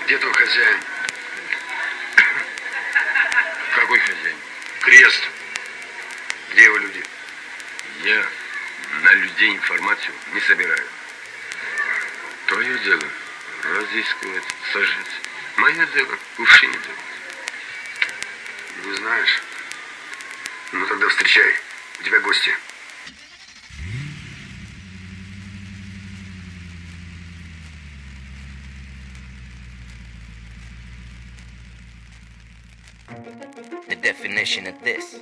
Где твой хозяин? Какой хозяин? Крест. Где его люди? Я на людей информацию не собираю. Твое дело разыскивать, сажать. Мое дело кувшин делать. Не знаешь? Ну тогда встречай. У тебя гости. The definition of this.